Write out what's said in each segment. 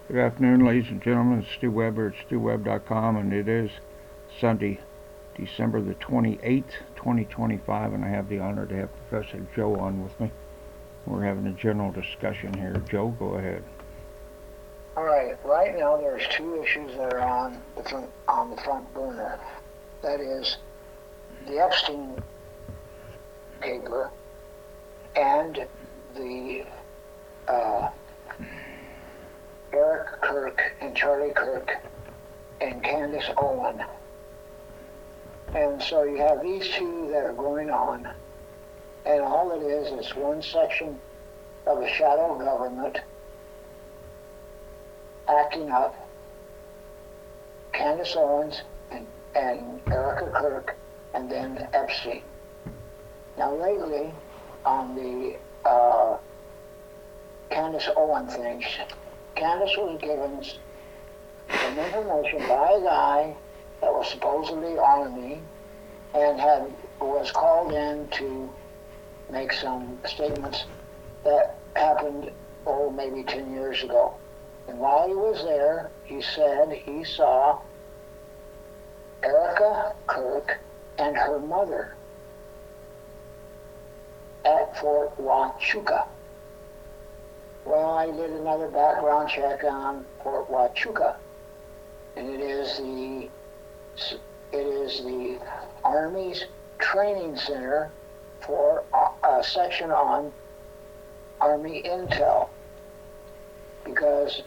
Good afternoon, ladies and gentlemen. It's Stu Weber at StuWeb.com, and it is Sunday, December the 28th, 2025, and I have the honor to have Professor Joe on with me. We're having a general discussion here. Joe, go ahead. All right. Right now, there's two issues that are on the front burner. That is the Epstein caper and the Eric Kirk and Charlie Kirk and Candace Owen. And so you have these two that are going on, and all it is one section of a shadow government acting up. Candace Owens and Erica Kirk, and then Epstein. Now lately, on the Candace Owen thing, Candace was given some information by a guy that was supposedly Army and was called in to make some statements that happened, maybe 10 years ago. And while he was there, he said he saw Erica Kirk and her mother at Fort Huachuca. Well, I did another background check on Fort Huachuca, and it is the Army's training center for a section on Army intel, because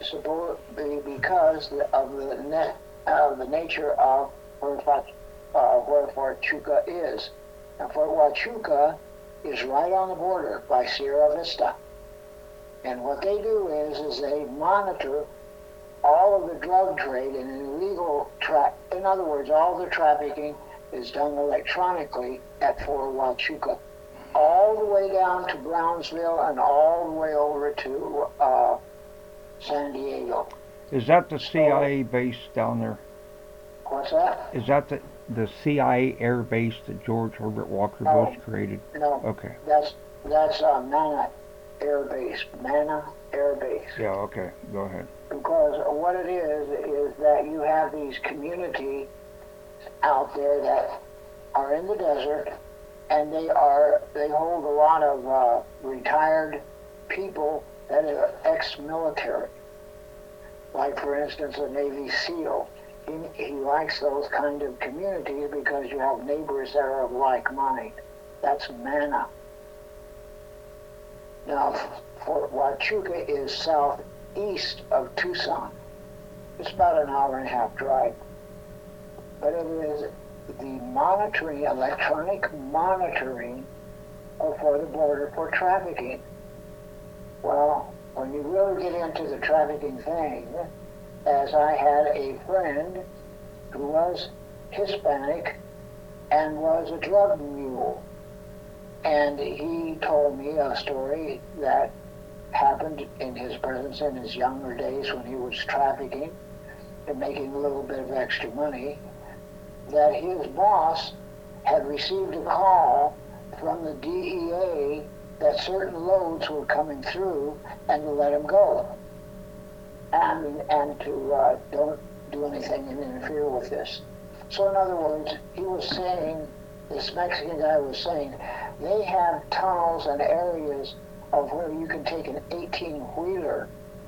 of the nature of where Fort Huachuca is. Now, Fort Huachuca is right on the border by Sierra Vista. And what they do is they monitor all of the drug trade and illegal in other words, all the trafficking is done electronically at Fort Huachuca, all the way down to Brownsville and all the way over to San Diego. Is that the CIA base down there? What's that? Is that the CIA air base that George Herbert Walker Bush created? No. Okay. That's Mana Air Base. Mana Air Base. Yeah, okay. Go ahead. Because what it is that you have these communities out there that are in the desert, and they hold a lot of retired people that are ex-military. Like, for instance, a Navy SEAL. He likes those kind of communities because you have neighbors that are of like mind. That's Mana. Now, Fort Huachuca is southeast of Tucson. It's about an hour and a half drive. But it is the electronic monitoring for the border for trafficking. Well, when you really get into the trafficking thing, as I had a friend who was Hispanic and was a drug mule. And he told me a story that happened in his presence in his younger days when he was trafficking and making a little bit of extra money, that his boss had received a call from the DEA that certain loads were coming through and to let him go. And to don't do anything and interfere with this. So in other words, this Mexican guy was saying, they have tunnels and areas of where you can take an 18-wheeler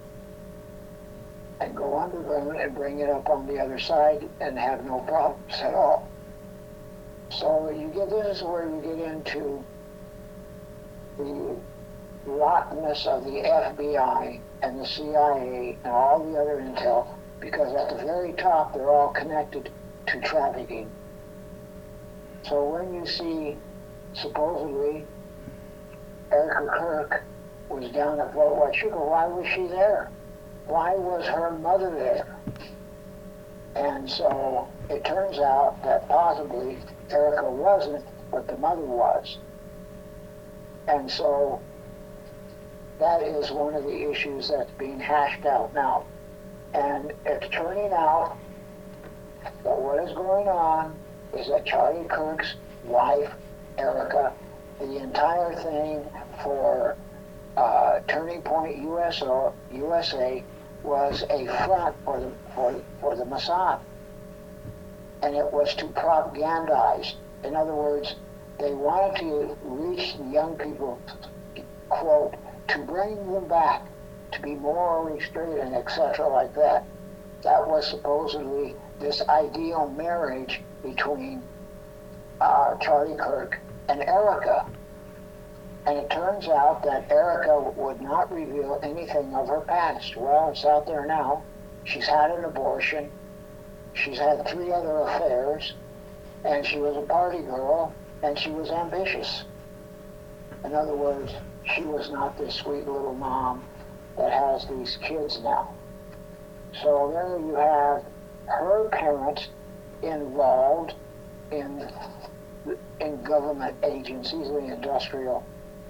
and go underground and bring it up on the other side and have no problems at all. So this is where you get into the rottenness of the FBI and the CIA and all the other intel, because at the very top they're all connected to trafficking. So when you see supposedly Erica Kirk was down at Fort Huachuca, why was she there? Why was her mother there? And so it turns out that possibly Erica wasn't, but the mother was. And so that is one of the issues that's being hashed out now. And it's turning out that what is going on is that Charlie Kirk's wife, Erica, the entire thing for Turning Point USA was a front for the Mossad. And it was to propagandize. In other words, they wanted to reach the young people, quote, to bring them back, to be morally straight and etc. like that. That was supposedly this ideal marriage between Charlie Kirk and Erica. And it turns out that Erica would not reveal anything of her past. Well, it's out there now. She's had an abortion. She's had 3 other affairs. And she was a party girl. And she was ambitious. In other words, she was not this sweet little mom that has these kids now. So there you have her parents involved in government agencies, the industrial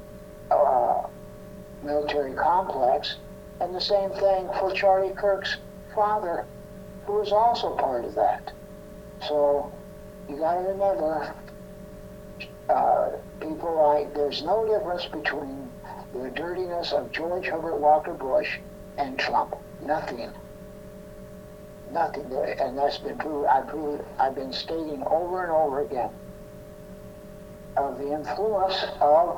military complex, and the same thing for Charlie Kirk's father, who was also part of that. So you got to remember, people like, there's no difference between the dirtiness of George Herbert Walker Bush and Trump. Nothing. Nothing. And that's been proved. I've been stating over and over again of the influence of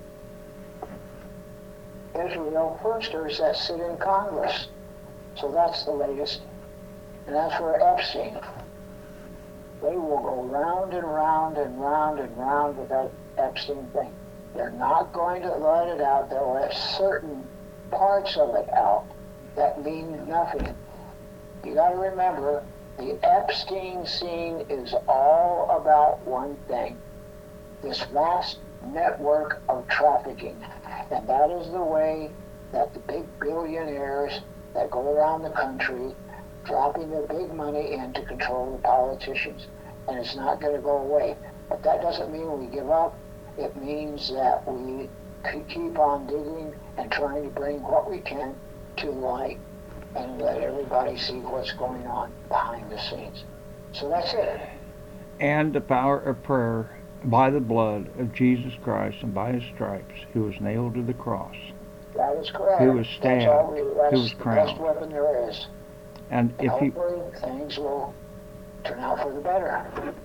Israel firsters that sit in Congress. So that's the latest. And that's for Epstein. They will go round and round and round and round with that Epstein thing. They're not going to let it out. They'll let certain parts of it out that mean nothing. You got to remember, the Epstein scene is all about one thing. This vast network of trafficking. And that is the way that the big billionaires that go around the country dropping their big money in to control the politicians. And it's not going to go away. But that doesn't mean we give up. It means that we keep on digging and trying to bring what we can to light and let everybody see what's going on behind the scenes. So that's it. And the power of prayer by the blood of Jesus Christ and by his stripes, who was nailed to the cross. That is correct. Who was stabbed. Who was crowned. That's the best weapon there is. And if hopefully things will turn out for the better.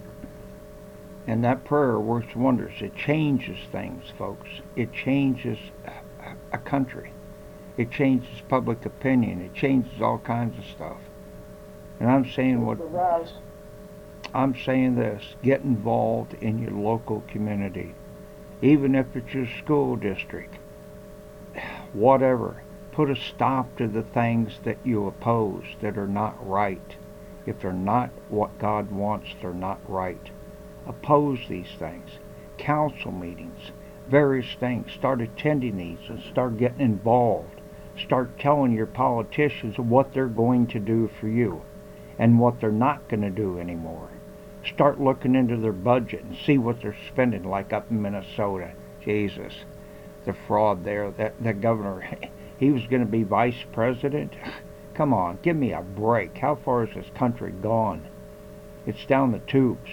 And that prayer works wonders. It changes things, folks. It changes a country. It changes public opinion. It changes all kinds of stuff. And I'm saying I'm saying this: get involved in your local community, even if it's your school district. Whatever. Put a stop to the things that you oppose that are not right. If they're not what God wants, they're not right. Oppose these things. Council meetings, various things. Start attending these and start getting involved. Start telling your politicians what they're going to do for you and what they're not going to do anymore. Start looking into their budget and see what they're spending, like up in Minnesota. Jesus, the fraud there. That governor, he was going to be vice president. Come on, give me a break. How far is this country gone? It's down the tubes.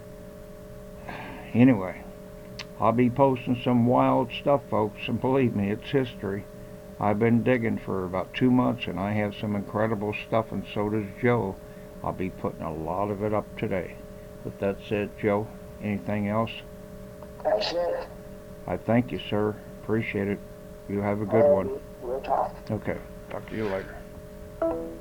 Anyway, I'll be posting some wild stuff, folks, and believe me, it's history. I've been digging for about 2 months, and I have some incredible stuff, and so does Joe. I'll be putting a lot of it up today. But that's it, Joe. Anything else? That's it. I thank you, sir. Appreciate it. You have a good one. We'll talk. Okay. Talk to you later.